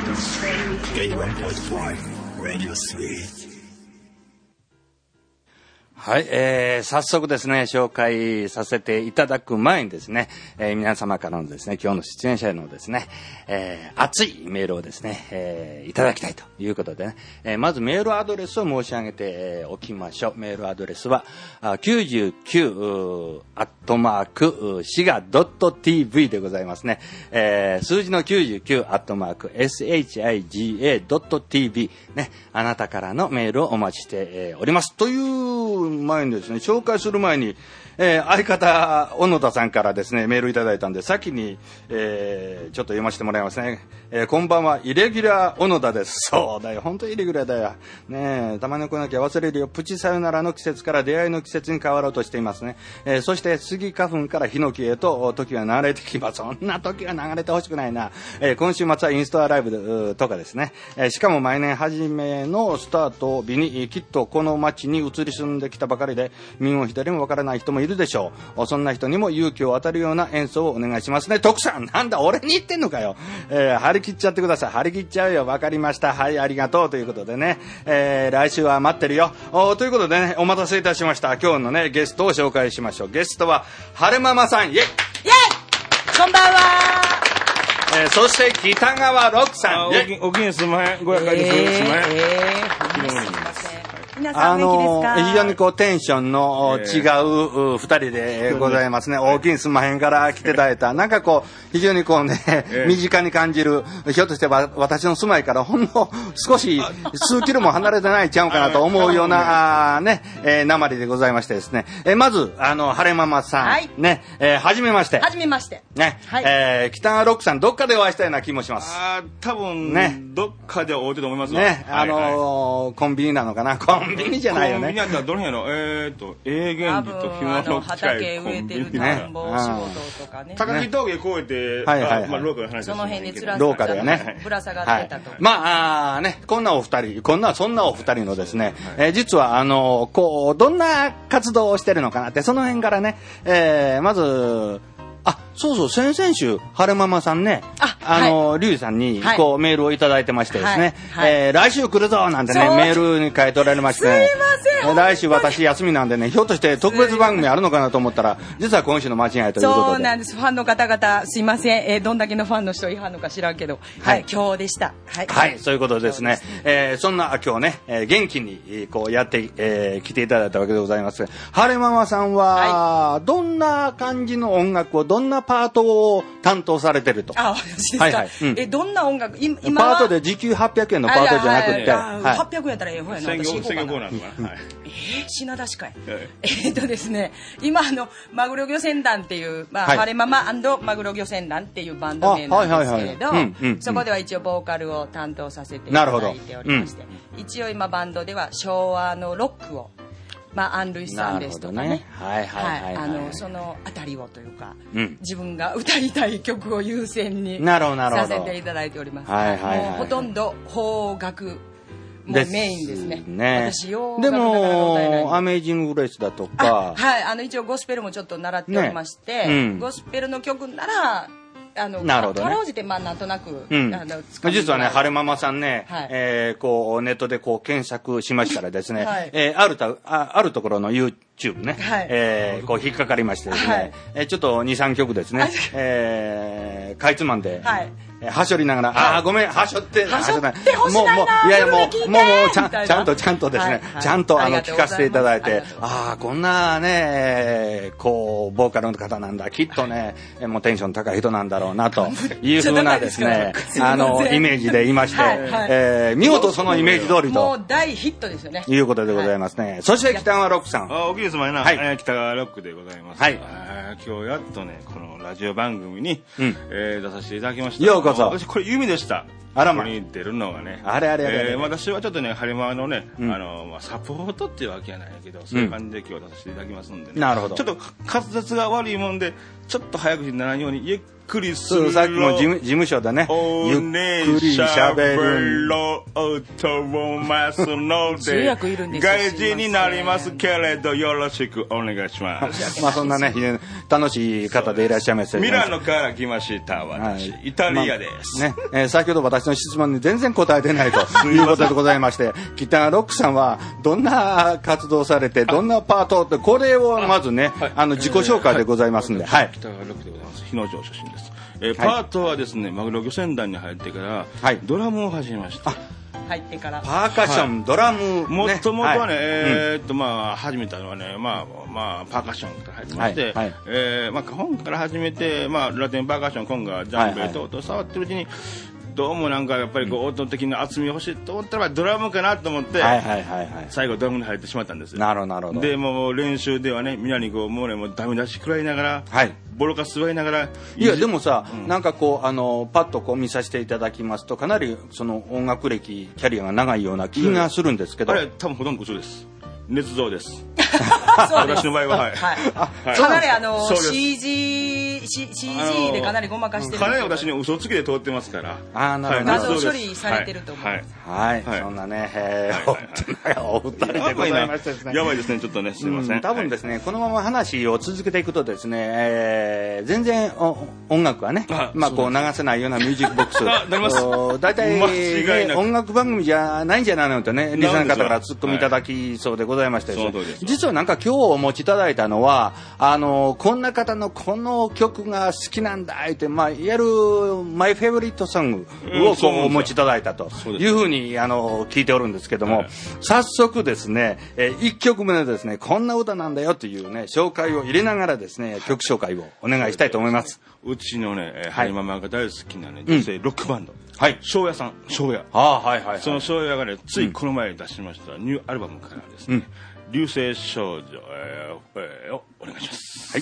はい、早速ですね、紹介させていただく前にですね、皆様からのですね、今日の出演者へのですね、熱いメールをですね、いただきたいということでね、まずメールアドレスを申し上げておきましょう。メールアドレスは、99@shiga.tv でございますね。数字の99@shiga.tv ね、あなたからのメールをお待ちしております。という前にですね、紹介する前に、相方小野田さんからですねメールいただいたんで先に、ちょっと読ませてもらいますね。こんばんは、イレギュラー小野田です。そうだよ、本当にイレギュラーだよね。たまに来なきゃ忘れるよ。プチさよならの季節から出会いの季節に変わろうとしていますね。そしてスギ花粉からヒノキへと時が流れてきます。そんな時は流れてほしくないな。今週末はインストアライブとかですね、しかも毎年初めのスタート日にきっとこの街に移り住んできたばかりで右も左もわからない人もいるでしょう。そんな人にも勇気を与えるような演奏をお願いしますね。徳さん、なんだ俺に言ってんのかよ。張り切っちゃってください。張り切っちゃうよ。わかりました。はい、ありがとうということでね、来週は待ってるよ。ということでね、お待たせいたしました。今日のねゲストを紹介しましょう。ゲストは晴れママさん、イェイイェイ、 こんばんは。 そして北川六さん、 お気にすんまへん、ごやかりするすんまへん。 皆さん元気ですか？ 非常にこうテンションの違う二人でございますね。大きにすんまへんから来ていただいた。なんかこう非常にこうね、身近に感じる、ひょっとして私の住まいからほんの少し数キロも離れてないちゃうかなと思うようなね、鉛でございましてですね。まず晴れママさん、はい、ね、はじめまして。 はじめまして。 ね、はい、北川ロックさんどっかでお会いしたような気もします。 多分ね、どっかで会うてると思いますわ。 ね、コンビニなのかな。コンビニじゃないよね。 コンビニやったらどの辺やろ。永源寺と暇の畑植えてる田んぼ仕事とかね。 高木峠越えて、まあローカルの話です。 その辺につらローカルやね。 ぶら下がってたと。 まあね、そんなお二人のですね、実はこうどんな活動をしてるのかなって、その辺からね、まず。そう先々週晴れママさんね、はい、リュウさんにこう、メールをいただいてましてですね、来週来るぞなんてねメールに書いておられまして、ね、 すいません、 来週私休みなんでね、ひょっとして特別番組あるのかなと思ったら実は今週の間違いということで。 そうなんです。ファンの方々すいません、どんだけのファンの人いはんのか知らんけど、はい、今日でした。はい、はい、 そういうことですね。そんな今日ね、元気にこうやって、来ていただいたわけでございます。晴れママさんは、どんな感じの音楽を、どんなパートを担当されてると。 私ですか。はいはい、どんな音楽、今パートで時給800円のパートじゃなくて、 800円やったらええ方やな。私行こうかな。品出しかい。ですね、今マグロ漁船団っていう、晴れママ&マグロ漁船団っていうバンド名なんですけれど、そこでは一応ボーカルを担当させていただいておりまして、一応今バンドでは昭和のロックを、アン・ルイスさんですとかね、そのあたりをというか、自分が歌いたい曲を優先にさせていただいております。もうほとんど邦楽もうメインですね。私でもアメイジング・グレイスだとか、 一応ゴスペルもちょっと習っておりまして、ゴスペルの曲ならなるほどね。 かろうじてなんとなく、 実はね、晴れママさんね、こうネットでこう検索しましたらですね、あるところの YouTube ね、こう引っかかりましてですね、ちょっと 2,3 曲ですね、かいつまんで。はしょりながら、ごめん、はしょってほしないな。いやいや、もうちゃんとですね、ちゃんと聞かせていただいて、こんなね、こうボーカルの方なんだ、きっとね、もうテンション高い人なんだろうなというふうなですね、イメージでいまして、見事そのイメージ通りと、 もう大ヒットですよね。 いうことでございますね。そして北川ロックさん。 お気にすまいな、北川ロックでございます。今日やっとね、このラジオ番組に出させていただきました。 ようこそ。 私これ夢でした。ここに出るのがね。私はちょっとね、晴れ間のね、サポートっていうわけじゃないけど、そういう感じで今日出させていただきますんでね。 なるほど。 ちょっと滑舌が悪いもんで、ちょっと早口にならないようにゆっくりするの。 さっきも事務所でね、ゆっくり喋る。 と思いますので、外人になりますけれど、よろしくお願いします。 まあそんなね、楽しい方でいらっしゃいます。 ミラノから来ました、私。イタリアです。 ね、先ほど私の質問に全然答えてないということでございまして、北川ロックさんはどんな活動されて、どんなパートって、これをまずね、自己紹介でございますんで、はい。 北川ロックでございます。日野町出身です。パートはですね、マグロ漁船団に入ってから、ドラムを始めました。 入ってからパーカッション、ドラム、 もともとはね、まあ始めたのはね、まあパーカッションから始まって、まあ本から始めて、まあラテンパーカッション、コンガ、ジャンベ等々触ってるうちに、どうもなんかやっぱりこう音的な厚み欲しいと思ったらドラムかなと思って、最後ドラムに入ってしまったんですよ。 なるほど。 でもう練習ではね、みんなにこうもうね、もうダメ出し食らいながら、ボロカス座りながら。 いやでもさ、なんかこうパッとこう見させていただきますと、かなりその音楽歴キャリアが長いような気がするんですけど、 あれ多分ほとんど嘘です。捏造です。私の場合はかなりCG でかなりごまかしてる。 かなり私に嘘つきで通ってますから。 画像処理されてると思う。 はい、そんなね、お二人でございましてですね。 やばいですね、ちょっとね、すみません。 多分ですね、このまま話を続けていくとですね、全然音楽はね、まあこう流せないようなミュージックボックス、だいたい音楽番組じゃないんじゃないのとね、リスナーの方からツッコミいただきそうでございまして、実はなんか今日お持ちいただいたのはこんな方のこの曲が好きなんだって、まあいわゆるマイフェイブリットソングをこうお持ちいただいたというふうに聞いておるんですけども、早速ですね、1曲目のですね、こんな歌なんだよというね紹介を入れながらですね、曲紹介をお願いしたいと思います。 うちのね、ハリママが大好きなね、女性ロックバンド、庄屋さん、庄屋。その庄屋がね、ついこの前に出しましたニューアルバムからですね、流星少女、をお願いします。はい。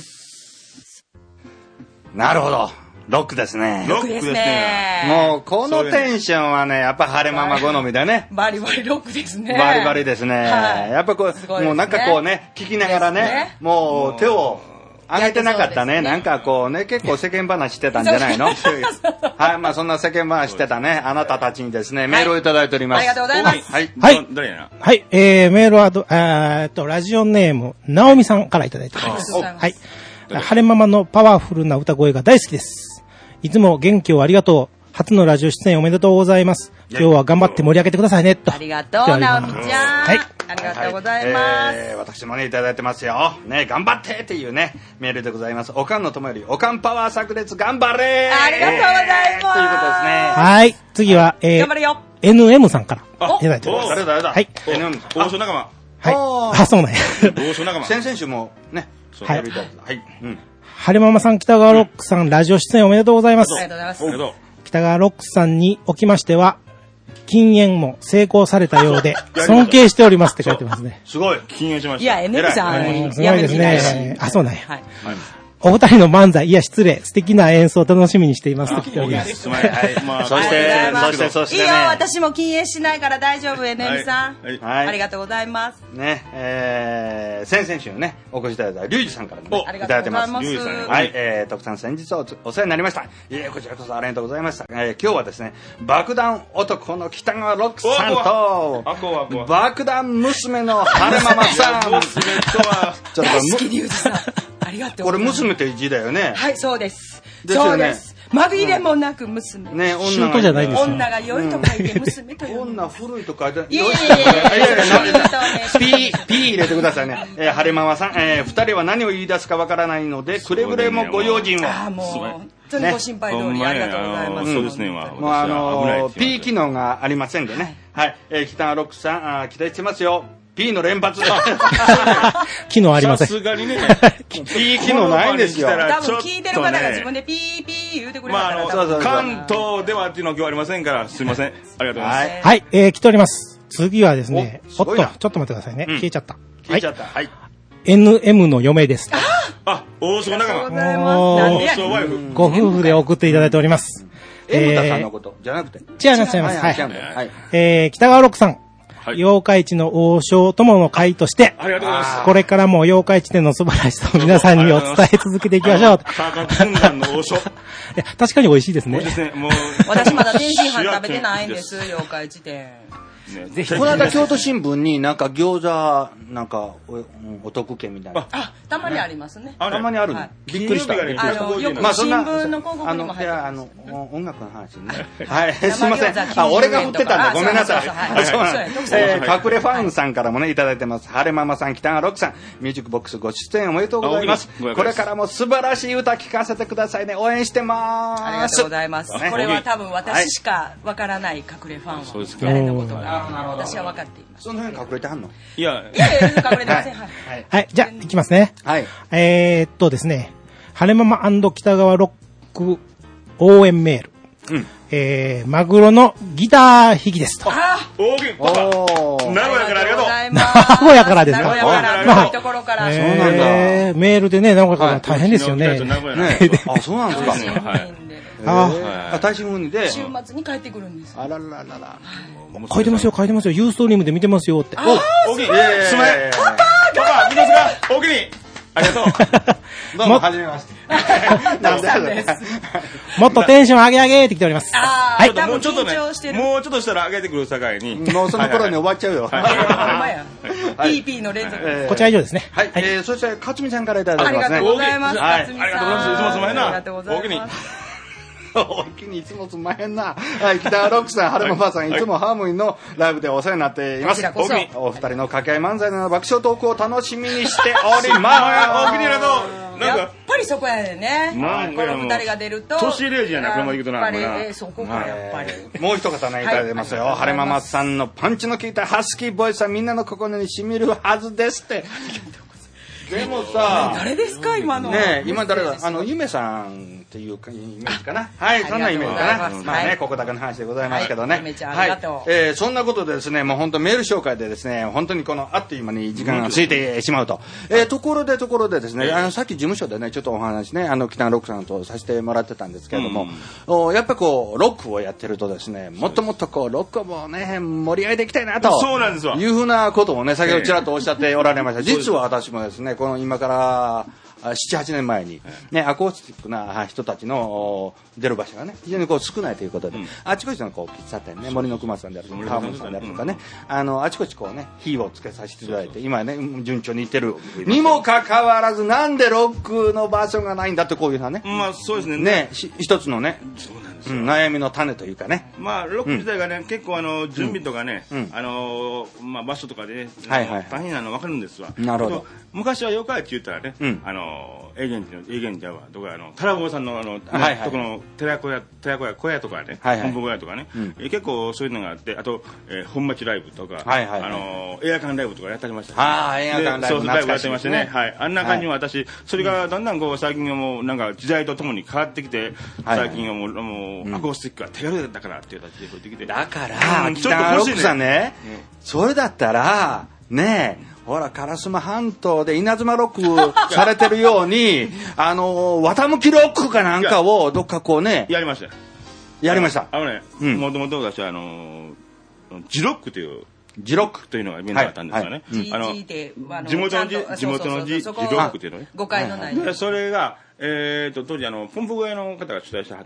なるほど。ロックですね。 ロックですね。 もうこのテンションはね、やっぱ晴れママ好みだね。 バリバリロックですね。 バリバリですね。やっぱこう、もうなんかこうね、聞きながらね、もう手を上げてなかったね。なんかこうね、結構世間話してたんじゃないの？はい、まあそんな世間話してたね、あなたたちにですね、メールをいただいております。 ありがとうございます。 はい。 はい、メールは、ラジオネーム、なおみさんからいただいております。はい。晴れママのパワフルな歌声が大好きです。いつも元気をありがとう。初のラジオ出演おめでとうございます。今日は頑張って盛り上げてくださいね。と。 ありがとう、なおみちゃん。はい。ありがとうございます。 私もね、いただいてますよ。ね、頑張ってっていうね、メールでございます。おかんのともより、おかんパワー炸裂頑張れありがとうございます。ということですね。 はい。次は、 頑張れよ。 NM さんからいただいてます。 誰だはい。 NM、王将仲間。 はい。あ、そうなんや。 王将仲間。 先々週もね、 はい。 はい。 晴れママさん、北川ロックさん、ラジオ出演おめでとうございます。 ありがとうございます。 北川ロックさんにおきましては、禁煙も成功されたようで、尊敬しておりますって書いてますね。 すごい。 禁煙しました。 いや、NM さん、 すごいですね。あ、そうなんや。 はい。 お二人の漫才、いや失礼、素敵な演奏を楽しみにしていますと来ております。 そしていいよ、私も禁煙しないから大丈夫、NM さん。ありがとうございます。 ね、先々週ね、お越しいただいたリュウジさんからもいただいてます。 はい、 徳さん先日お世話になりました。こちらこそありがとうございました。今日はですね、爆弾男の北川ロックさんと、爆弾娘の晴れママさん。 大好きリュウジさん。ありがとう。 これ娘って字だよね。 はい、そうです。そうです。まびれもなく娘。 ね、 女がじゃないですよ。 女が良いと書いて娘という。 女古いと書いて。 いやピー入れてくださいね。晴れママさん、二人は何を言い出すかわからないので、くれぐれもご用心を。 ああ、もう本当にご心配通りありがとうございます。 そうですね。 もうP 機能がありませんでね。はい、北川ロックさん期待してますよ。P の連発。 機能ありません。 さすがにね。 P 機能ないんですよ。 多分聞いてる方が自分でピーピー言うてくれたから。 関東ではっていうのは今日ありませんから、すいません。ありがとうございます。 はい、来ております。次はですね、ちょっと待ってくださいね。消えちゃった。 消えちゃった。はい。 NM の嫁です。 あ、大将仲間。 大将ワイフ。ご夫婦で送っていただいております。 M 田さんのことじゃなくて。 違います。はい。北川ロックさん。 妖怪市の王将友の会として、 ありがとうございます。 これからも妖怪市店の素晴らしさを皆さんにお伝え続けていきましょう。 の王将。 確かに美味しいですね。 私まだ天津飯食べてないんです、妖怪市店。 ぜひ。この間京都新聞になんか餃子なんかお得券みたいな。 たまにありますね。 たまにある。びっくりした。 よく新聞の広告にも入ってます。 音楽の話ね。はい。すみません。俺が振ってたんだ。ごめんなさい。そうなんです。隠れファンさんからもねいただいてます。晴れママさん、北川ロックさん、ミュージックボックスご出演おめでとうございます。これからも素晴らしい歌聞かせてくださいね。応援してます。 ありがとうございます。これは多分私しかわからない隠れファンは誰のことが。私は分かっています。 その辺隠れてはんの？ いや、 隠れてません。 はい、じゃあ、いきますね。 はい。 ですね、晴れママ&北川ロック応援メール。マグロのギター弾きですと。 大きい。名古屋からありがとう。 名古屋からですね。 名古屋から遠いところから。 そうなんだ。 メールでね、名古屋から大変ですよね。 あ、そうなんですか。大新聞で週末に帰ってくるんです。 あらららら。 書いてますよ、ユーストリームで見てますよって。 大きい。すまん。パパ、見ますか？大きい。ありがとう。 どうも、はじめまして。 もっとテンション上げ上げってきております。 はい。 もうちょっとね、もうちょっとしたら上げてくる境に。 もうその頃に終わっちゃうよ。 PP の連続。 こちら以上ですね。 はい。そして、勝美さんからいただきますね。 ありがとうございます。 ありがとうございます。いつもすまへんな。 ありがとうございます。 お気にいつもすんまへんな。はい、北川ロックさん、晴れママさん、いつもハーモニーのライブでお世話になっています。お二人の掛け合い漫才の爆笑トークを楽しみにしております。 大きにありがとう。 やっぱりそこやね。この二人が出ると。 年0時やな、車で行くとな。 やっぱり、そこがやっぱり。 もう一方ね、いただいてますよ。晴れママさんのパンチの効いたハスキーボイスはみんなの心に染みるはずですって。でもさ、 誰ですか今の？ ね、今誰だ？ゆめさんっていうイメージかな。はい、そんなイメージかな。まあね、ここだけの話でございますけどね。はい。そんなことでですね、もう本当メール紹介でですね、本当にこのあっという間に時間が過ぎてしまうと。ところでですね、さっき事務所でね、ちょっとお話ね、北ロックさんとさせてもらってたんですけれども、やっぱこうロックをやってるとですね、もっともっとこうロックもね盛り上げていきたいなと。 そうなんですわ。 いうふうなことをね、先ほどちらっとおっしゃっておられました。実は私もですね、この今から7、8年前に、ね、アコースティックな人たちの出る場所がね、非常にこう少ないということで、あちこちのこう喫茶店ね、森の熊さんであるとか、川本さんであるとかね、あちこちこうね、火をつけさせていただいて、今ね、順調にいってる。にもかかわらず、なんでロックの場所がないんだってこういうのはね。 まあそうですね。 ね、一つのね、悩みの種というかね。 まあロック自体がね、結構準備とかね、まあ場所とかでね、大変なの分かるんですわ。 なるほど。 昔は妖怪って言ったらね、エーゲンジャーはとかタラボさんのとこの寺子屋小屋とかね、本部小屋とかね、結構そういうのがあって、あと本町ライブとか、エアカンライブとかやってありました。 エアカンライブやってましてね、はい、あんな感じの私、それがだんだんこう最近はもうなんか時代とともに変わってきて、最近はもうアコースティックは手軽だからっていう形で増えてきて、 だから北ロックさんね、それだったらねえ。ほら、烏丸半島で稲妻ロックされてるように、綿向きロックかなんかをどっかこうね。 やりました。 やりました。 もともと私は、ジロックという、ジロックというのがみんなあったんですよね。地元のジロックというのね。 誤解のない。 それが、当時、ポンプ小屋の方が主催してはって、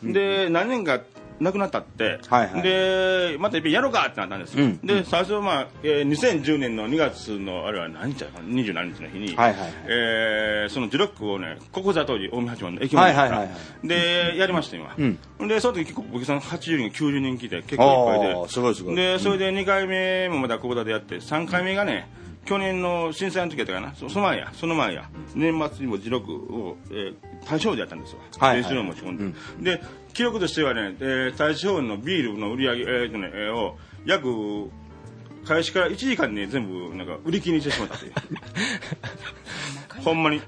で、何年か、亡くなったって、でまたやろうかってなったんですよ、で最初は、2010年の2月のあれは何日だか27日の日に、そのジロックをねここざ当時近江八幡の駅前でやりました今、でその時結構お客さん80人90人来て結構いっぱいで、 すごいすごい。 でそれで2回目もまたここざでやって3回目がね去年の震災の時やったかな、その前や年末にもジロックを、大正でやったんですよ、練習を持ち込んで、で記録としてはね、大正のビールの売り上げ、を約開始から1時間に、ね、全部なんか売り切りにしてしまったというほんまに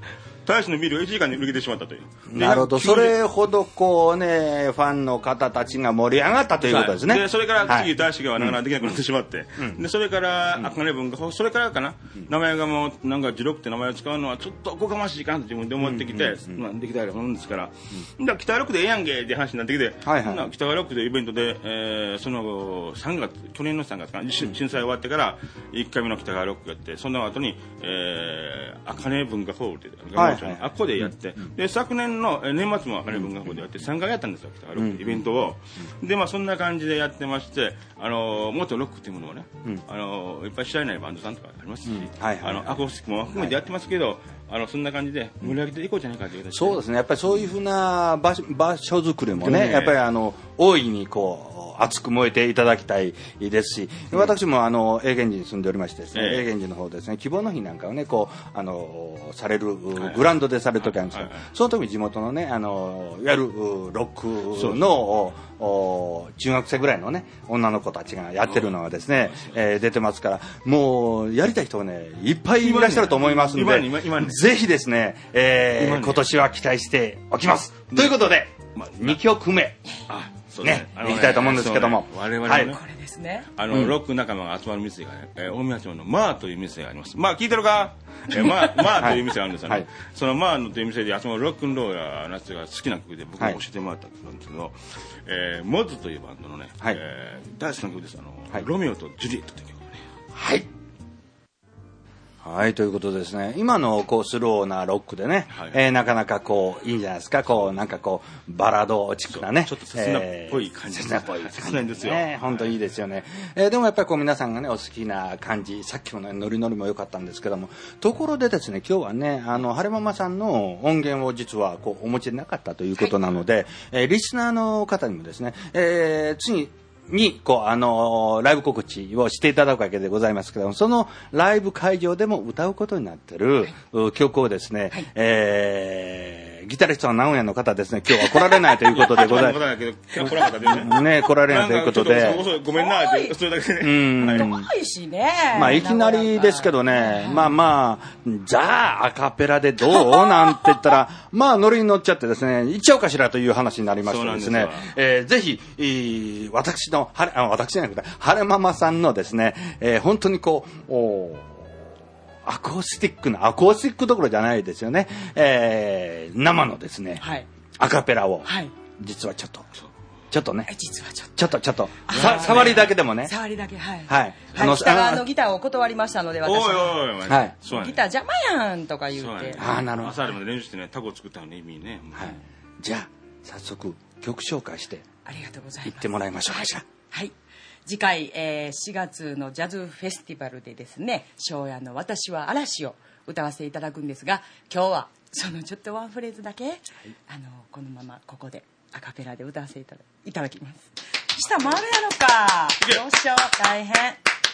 大使のビールが1時間で売り切れてしまったという。 なるほど。それほどこうね、ファンの方たちが盛り上がったということですね。 で、それから次、大使がなかなかできなくなってしまって、で、それから、あかね文化法、それからかな、名前がもう、なんか、ジロクって名前を使うのは、ちょっとおこがましいかなと自分で思ってきて、まあ、できたようなもんですから、北川ロックでええやんけって話になってきて、北川ロックでイベントで、その後、去年の3月かな、震災終わってから、1回目の北川ロックやって、その後に、あかね文化ホールで、あっこでやって、で、昨年の年末もあかね文化ホールでやって、3回やったんですよ、北川ロックイベントを。で、まあ、そんな感じでやってまして、元ロックっていうものをね、いっぱい知らないバンドさんとかありますし、アコースティックも含めてやってますけど、そんな感じで盛り上げていこうじゃないかという形で。 そうですね。やっぱりそういうふうな場所作りもね、やっぱり大いにこう、熱く燃えていただきたいですし、私も永源寺に住んでおりましてですね、永源寺の方ですね、希望の日なんかをね、こう、される、グラウンドでされる時あるんですけど、その時地元のね、いわゆるロックの、中学生ぐらいのね、女の子たちがやってるのがですね、出てますから、もう、やりたい人がね、いっぱいいらっしゃると思いますので、ぜひですね、今年は期待しておきます。ということで、2曲目。ね、行きたいと思うんですけども。 我々ね、これですね。ロック仲間が集まる店がね、大宮町のマーという店があります。まあ、聞いてるかマーという店があるんですよね。そのマーという店で集まるロックンローラーのやつが好きな曲で僕が教えてもらった曲なんですけど、モズというバンドのね、大好きな曲です。ロミオとジュリエットという曲ね。 はい。はい、ということですね。今のこうスローなロックでね、なかなかこういいんじゃないですか。こうなんかこうバラードチックなね、 ちょっと切なっぽい感じ。 切なっぽい切ないんですよ。 本当いいですよね。でもやっぱりこう皆さんがねお好きな感じ、さっきもねノリノリも良かったんですけども、ところでですね今日はね晴れママさんの音源を実はこうお持ちでなかったということなので、リスナーの方にもですね、次にこうライブ告知をしていただくわけでございますけども、そのライブ会場でも歌うことになっている曲をですね、ギタリストの名古屋の方ですね、今日は来られないということでございます。ね、来られないということで。 ごめんな、それだけね。遠いしね。 まあ、いきなりですけどね、まあ、じゃあ、アカペラでどうなんて言ったら、まあ、ノリに乗っちゃってですね、行っちゃおうかしらという話になりましてですね、ぜひ、私じゃなくて、晴れママさんのですね、本当にこう、アコースティックどころじゃないですよね。生のですね、アカペラを、実はちょっとね、ちょっと、触りだけでもね。 触りだけ、はい。北川のギターを断りましたので、私は。ギター邪魔やんとか言うて。 なるほど。朝まで練習してね、タコ作ったのね、意味ね。 じゃあ、早速、曲紹介して、 ありがとうございます。 行ってもらいましょうか、じゃあ。 はい。次回、4月のジャズフェスティバルでですね、庄屋の私は嵐を歌わせていただくんですが、今日はそのちょっとワンフレーズだけ、このままここでアカペラで歌わせていただきます。下回るやろか。どうしよう、大変。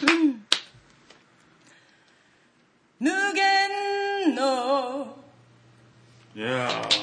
無限の。ありがとうございます。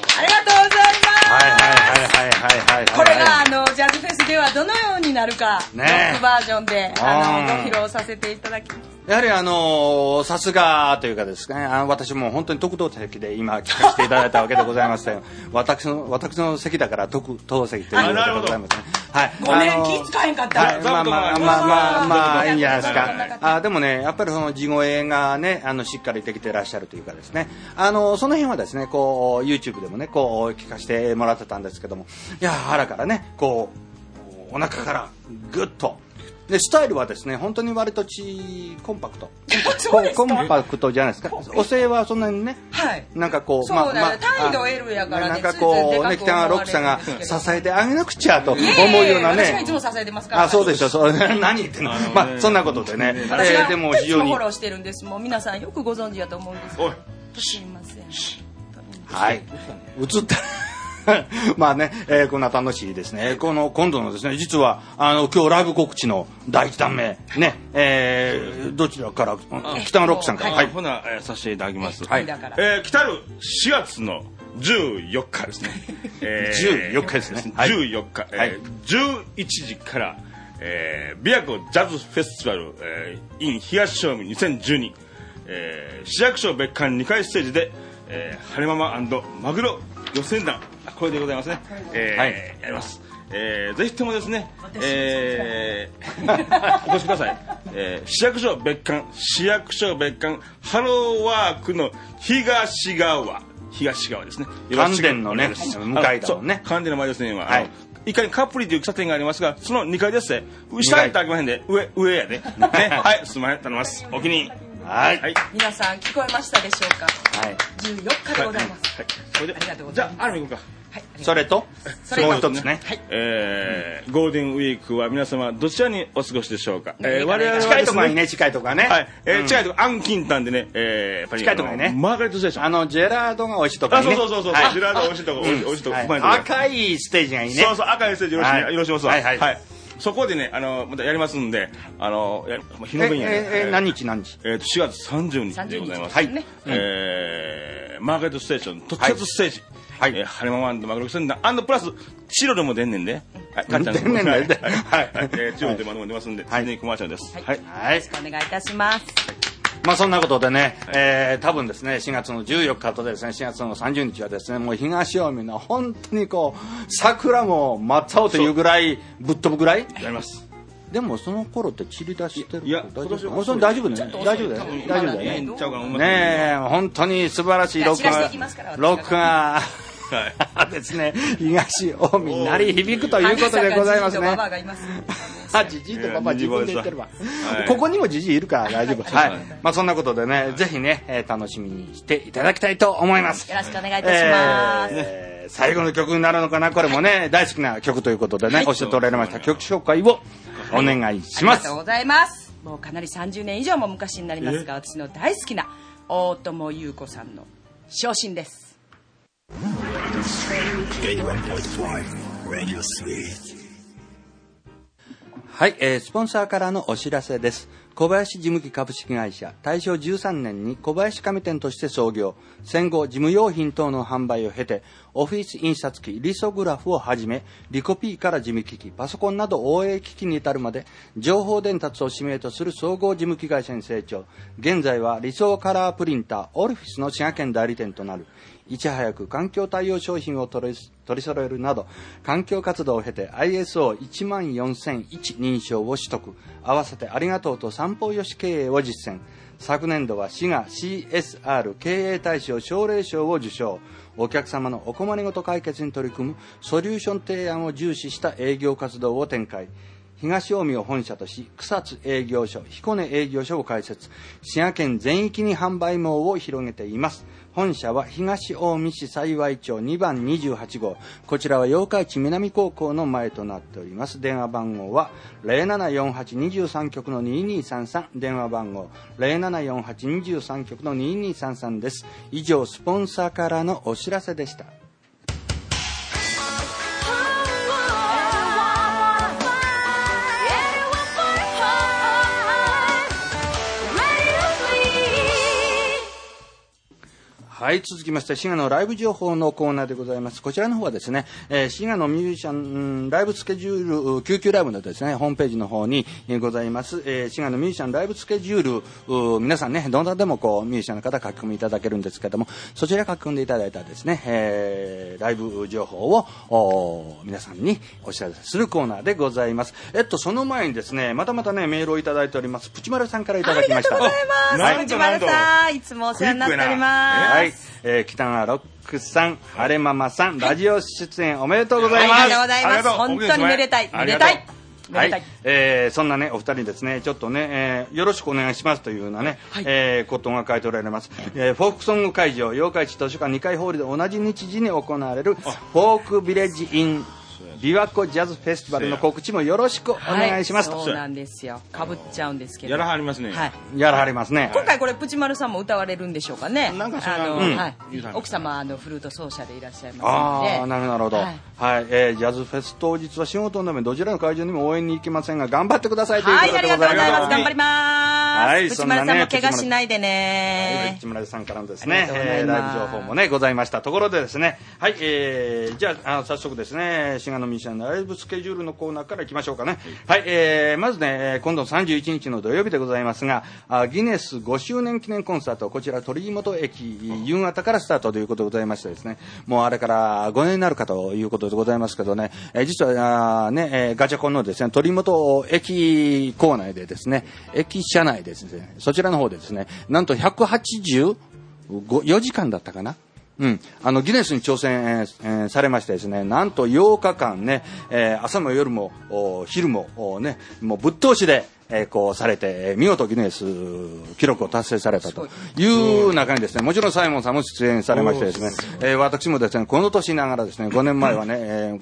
これがジャズフェスではどのようになるか、ロックバージョンでご披露させていただきます。 やはりさすがというかですね、私も本当に特等席で今聞かせていただいたわけでございまして私の席だから特等席ということでございますね。 5年気使えんかったらまあいいんじゃないですか。でもね、やっぱりその地声がねしっかりできてらっしゃるというかですね、その辺はですねこう YouTube でもねこう聞かせてもらってたんですけども、いや腹からねこうお腹からグッと。でスタイルはですね本当に割とコンパクトコンパクトじゃないですか。お声はそんなにね、なんかこう態度 L やからなんかこうね北川ロックさんが支えてあげなくちゃと思うようなね。 私がいつも支えてますから。 そうでしょ。それ何言ってんの。まあそんなことでね。でも非常にフォローしてるんです。もう皆さんよくご存知だと思うんですけど。すいません。 はい。映った。まあね、こんな楽しいですね。今度のですね、実は今日ライブ告知の第一弾目ね、どちらから北野ロックさんから、 ほなさせていただきます。来たる4月の14日ですね。 14日ですね。 14日、11時から琵琶湖ジャズフェスティバル in 東正味2012、市役所別館2階ステージで晴れママ&マグロ漁船団、これでございますね。やります。ぜひともですね、お越しください。市役所別館ハローワークの東側ですね。 関電のね、向かいだもんね。 関電の前ですね。1階にカップリという喫茶店がありますが、その2階ですね。下へ行ってあきまへんで、上やで。はい、すみません、頼みます。お気に。 はい。皆さん聞こえましたでしょうか。はい。14日でございます。 はい。それで、ありがとうございます。じゃあ、行こうか。 はい。 それともう一つね。 はい。ゴールデンウィークは皆様どちらにお過ごしでしょうか。 我々は近いところにね、近いところね。 はい。近いところ、安近短でね、やっぱり近いところにね。 マーガレットステーション。 ジェラードが美味しいところにね。 そう。ジェラード美味しいとこ、美味しいとこ。 赤いステージがいいね。 そう、赤いステージよろしいますわ。はい。そこでね、またやりますんで、日の分やね。 何日 4月30日でございます。はい。マーガレットステーション特設ステージ。はい。晴れママ&マグロ漁船団&プラス、チロルも出んねんで。 出んねんで。はい。 チロルというものも出ますんで、ついでにコマーシャルです。 はい。よろしくお願いいたします。 まあそんなことでね、多分ですね、4月の14日とですね、4月の30日はですね、もう東近江の本当にこう、桜も真っ青というぐらい、ぶっ飛ぶぐらいやります。 でもその頃って散り出してる。 いや、 大丈夫ね。大丈夫だよね。ねえ、本当に素晴らしい録画がですね、東近江に鳴り響くということでございますね。ジジイとパパ自分で言ってるわ。ここにもジジイいるから大丈夫。はい。まあそんなことでね、ぜひね、楽しみにしていただきたいと思います。 よろしくお願いいたします。 最後の曲になるのかな、これもね、大好きな曲ということでね、教えておられました曲紹介をお願いします。 ありがとうございます。もうかなり30年以上も昔になりますが、私の大好きな大友優子さんの昇進です。 はい、スポンサーからのお知らせです。小林事務機株式会社、大正13年に小林紙店として創業。戦後、事務用品等の販売を経て、オフィス印刷機、リソグラフをはじめ、リコピーから事務機器、パソコンなど OA 機器に至るまで、情報伝達を使命とする総合事務機会社に成長。現在は理想カラープリンター、オルフィスの滋賀県代理店となる。いち早く環境対応商品を取り揃えるなど、環境活動を経て ISO14001 認証を取得。合わせてありがとうと三方よし経営を実践。昨年度は滋賀 CSR 経営大賞奨励賞を受賞。お客様のお困りごと解決に取り組むソリューション提案を重視した営業活動を展開。東近江を本社とし、草津営業所、彦根営業所を開設。滋賀県全域に販売網を広げています。本社は東近江市幸町2番28号。こちらは八日市南高校の前となっております。電話番号は 0748-23 局の2233。電話番号 0748-23 局の2233です。以上、スポンサーからのお知らせでした。はい、続きまして滋賀のライブ情報のコーナーでございます。こちらの方はですね、滋賀のミュージシャンライブスケジュール救急ライブのですねホームページの方にございます、滋賀のミュージシャンライブスケジュール、皆さんねどなたでもこうミュージシャンの方書き込みいただけるんですけども、そちら書き込んでいただいたですね、ライブ情報を皆さんにお知らせするコーナーでございます。その前にですねまたねメールをいただいております。プチマルさんからいただきました。 ありがとうございます。プチマルさんいつもお世話になっております。 はい、北川ロックさん、晴れママさん、ラジオ出演おめでとうございます。 ありがとうございます。本当にめでたい。めでたい。 はい、そんなねお二人ですねちょっとね、よろしくお願いしますというようなね、ことが書いておられます。フォークソング会場八日市図書館2階ホールで同じ日時に行われるフォークビレッジイン琵琶湖ジャズフェスティバルの告知もよろしくお願いします。 そうなんですよ。かぶっちゃうんですけど。 やらはりますね。 やらはりますね。 今回これプチマルさんも歌われるんでしょうかね。 なんか奥様フルート奏者でいらっしゃいますので。 ああ、なるほど。はい、ジャズフェス当日は仕事のためどちらの会場にも応援に行けませんが頑張ってくださいということでございます。 はい、ありがとうございます。頑張ります。 はい、 プチマルさんも怪我しないでね。 プチマルさんからのですね、ライブ情報もねございましたところでですね、はい、じゃあ早速ですね滋賀のミシャンライブスケジュールのコーナーからいきましょうかね。はい、まずね、今度31日の土曜日でございますが、ギネス5周年記念コンサート、こちら鳥居本駅、夕方からスタートということでございましてですね、もうあれから5年になるかということでございますけどね、実はね、ガチャコンのですね、鳥居本駅構内でですね、駅車内ですね、そちらの方でですね、なんと184時間だったかな。ギネスに挑戦、されましてですね、なんと8日間ね、朝も夜も昼もね、もうぶっ通しで、こうされて、見事ギネス記録を達成されたという中にですね、もちろんサイモンさんも出演されましてですね、私もですね、この年ながらですね、5年前は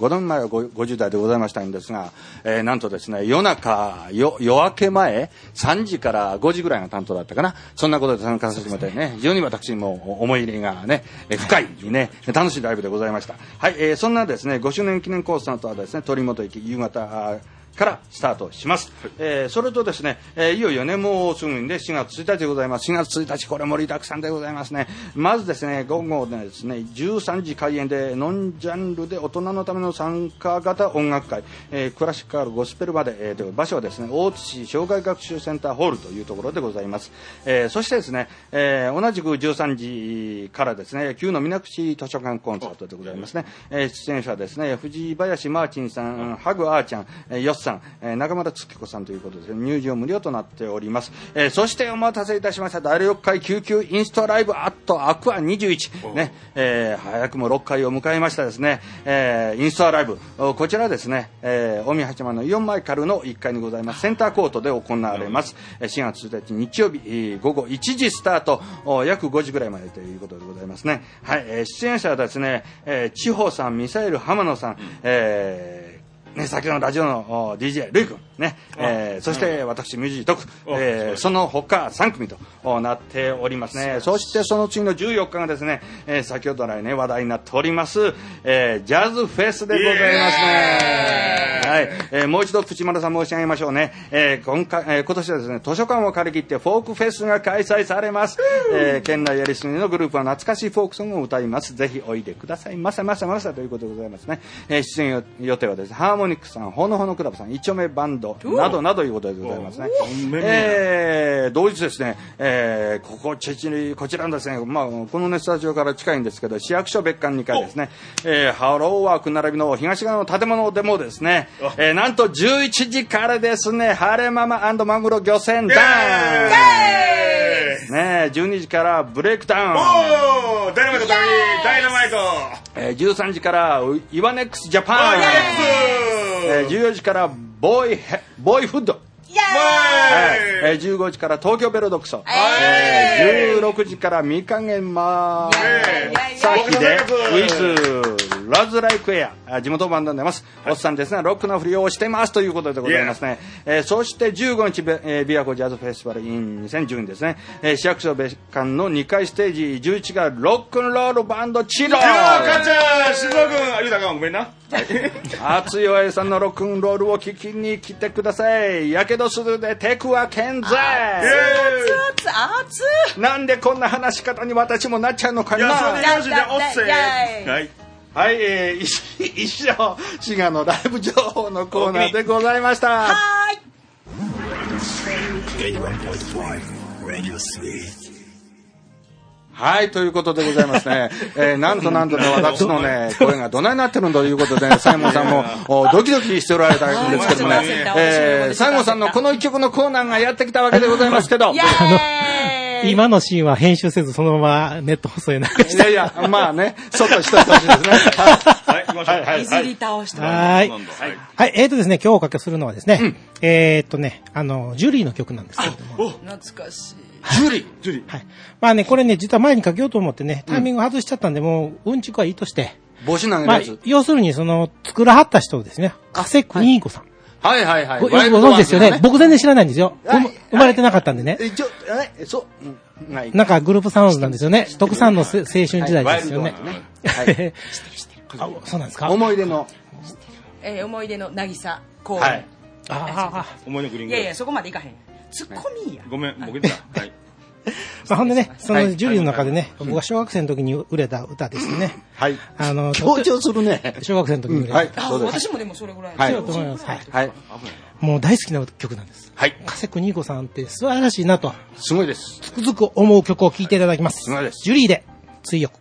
50代でございましたんですが、なんとですね、夜明け前、3時から5時ぐらいが担当だったかな、そんなことで参加させてもらってね、非常に私も思い入れがね、深いね、楽しいライブでございました。はい、そんなですね、5周年記念コンサートはですね、鳥居本駅夕方からスタートします。それとですね、いよいよね、もうすぐにね、4月1日でございます。4月1日、これ盛りだくさんでございますね。まずですね、午後ですね、13時開演で、ノンジャンルで大人のための参加型音楽会、クラシカルゴスペルまで、場所はですね、大津市障害学習センターホールというところでございます。そしてですね、同じく13時からですね、旧の水口図書館コンサートでございますね。出演者はですね、藤林マーチンさん、ハグあーちゃん、ヨッさん、中村月子さんということで入場無料となっております。そしてお待たせいたしました第6回救急インストライブアットアクア21、ね、早くも6回を迎えましたですね、インストライブ、こちらですね、近江八幡のイオンマイカルの1階にございますセンターコートで行われます。4月1日日曜日、午後1時スタート、約5時ぐらいまでということでございますね。はい、出演者はですね、千穂さん、ミサイル浜野さん、ね、先ほどのラジオの DJ ルイ君ね、そして私ミュージートク、その他3組となっておりますね。そしてその次の14日がですね、先ほど来ね話題になっております、ジャズフェスでございますね。はい、もう一度プチマラさん申し上げましょうね。今年はですね、図書館を借り切ってフォークフェスが開催されます。県内やりすぎのグループは懐かしいフォークソングを歌います。ぜひおいでくださいませませませということでございますね。出演予定はですね、ハーモニックさん、ほのほのクラブさん、一丁目バンドなどなどいうことでございますね。同日ですね、こちらのですね、まあ、このねスタジオから近いんですけど、市役所別館2階ですね、ハローワーク並びの東側の建物でもですね、なんと11時からですね、晴れママ&マグロ漁船団ね、12時からブレイクダウン、 ダイナマイトダイナマイト、 13時からイワネックスジャパン、14時からボーイフッド、15時から東京ベロドクソ、16時から三影まさきでウィスラズライクエア、地元バンドに出ます。おっさんですね、ロックの振りをしてますということでございますね。そして15日琵琶湖ジャズフェスティバル in 2012ですね、市役所別館の2階ステージ、11時がロックンロールバンドチロー、 ガチャ静岡君ありがとう、ごめんな。 熱いおやさんのロックンロールを聴きに来てください。やけどするでテクは健在。熱なんでこんな話し方に私もなっちゃうのかな。 いや、それマジでおっせー。はいはい、以上滋賀のライブ情報のコーナーでございました。 はい。 はい、ということでございますね。なんとね、私のね、声がどないなってるんだということで、ね、サイモンさんもドキドキしておられたんですけどもね、サイモンさんのこの一曲のコーナーがやってきたわけでございますけど、 今のシーンは編集せずそのままネット放送へ流して。 いや、まあね、そっとしといてほしいですね。 はい、行きましょう。 はい、いじり倒して。 はい。はい、ですね、今日おかけするのはですね、ジュリーの曲なんですけれども。 懐かしい。 ジュリー。 はい。まあね、これね、実は前にかけようと思ってね、タイミング外しちゃったんで、もう、うんちくはいいとして。 帽子投げるやつ。 要するに、作らはった人ですね、加瀬邦彦さん。 はい。 ご存知ですよね。僕全然知らないんですよ。生まれてなかったんでね。なんかグループサウンドなんですよね。徳さんの青春時代ですよね。そうなんですか。 思い出の渚こう。 はい。 思い出のグリーン。 いやそこまでいかへん。ツッコミや。 ごめん、僕言った。はい。 まあ、ほんでね、そのジュリーの中でね、僕が小学生の時に売れた歌ですね。 はい。強調するね。 小学生の時に売れた。 はい。私もでもそれぐらい。 はい。と思います。はい。もう大好きな曲なんです。 はい。 加瀬邦彦さんって素晴らしいなと。 すごいです。 つくづく思う曲を聴いていただきます。 すごいです。 ジュリーで、追憶。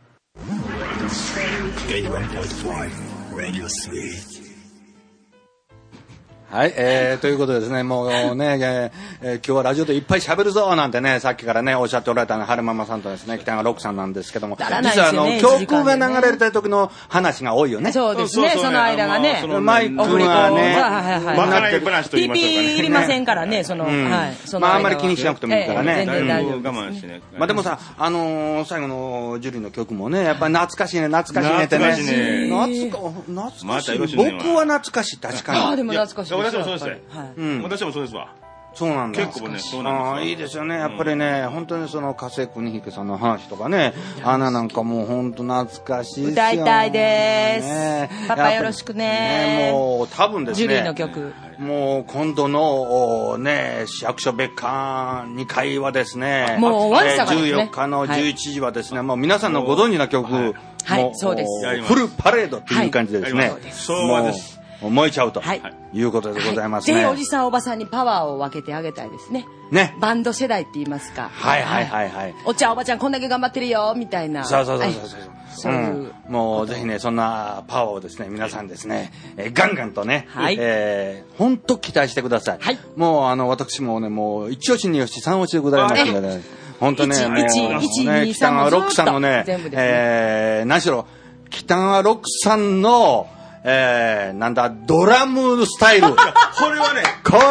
はい、ということでですね、もうね、今日はラジオでいっぱい喋るぞなんてね、さっきからね、おっしゃっておられた春ママさんとですね、北川六さんなんですけども、実は曲が流れた時の話が多いよね。 そうですね、その間がね、 マイクがね、 わからない話と言いましょうかね。 ピーいりませんからね、 まああんまり気にしなくてもいいからね。 だいぶ我慢してね。 まあでもさ、最後のジュリーの曲もね、やっぱり懐かしいね、懐かしいねってね。懐かしい。僕は懐かしい、確かに。 ああ、でも懐かしい。 私もそうですね。私もそうですわ。 そうなんだ。 結構ね、そうなんです。 いいですよね。やっぱりね、本当にその加瀬邦彦さんの話とかね、なんかもう本当懐かしいですよ。 歌いたいです。パパよろしくね。 もう多分ですね。 ジュリーの曲。 もう今度のね、市役所別館2回はですね、 もう終わりさがですね。 14日の11時はですね、もう皆さんのご存知な曲、 はい、そうです。 フルパレードっていう感じでですね。 そうです。 燃えちゃうということでございますね。 ぜひおじさんおばさんにパワーを分けてあげたいですね。 ね。 バンド世代って言いますか。 はい。 お茶おばちゃんこんだけ頑張ってるよみたいな。 そう。もうぜひね、そんなパワーをですね、皆さんですね、ガンガンとね、本当期待してください。はい。もう私もね、もう一押し二押し三押しでございますので、本当ね、北川ロックさんのね、何しろ北川ロックさんのなんだ、ドラムスタイル。 これはね、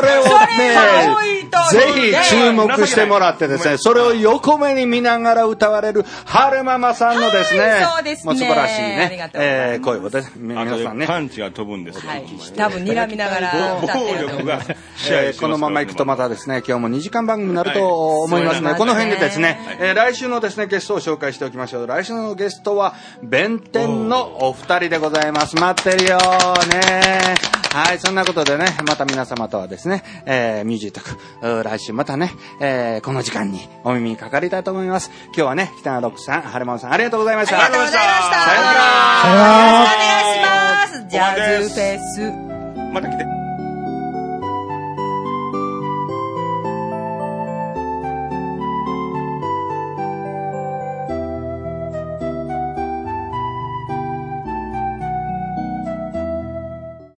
ぜひ注目してもらってですね、それを横目に見ながら歌われる春ママさんのですね、もう素晴らしいね、声をですね、皆さんね。 パンチが飛ぶんですよ。 多分睨みながら歌ってると思います。 このまま行くとまたですね、今日も2時間番組になると思いますので、この辺でですね、来週のですね、ゲストを紹介しておきましょう。来週のゲストは、弁天のお二人でございます。待ってるよね。はい、そんなことでね、また皆様とはですね、ミュージック、来週またね、この時間にお耳にかかりたいと思います。今日はね、北川ロックさん、春ママさん、ありがとうございました。 ありがとうございました。 さよなら。 お願いします。ジャズフェス。 また来て。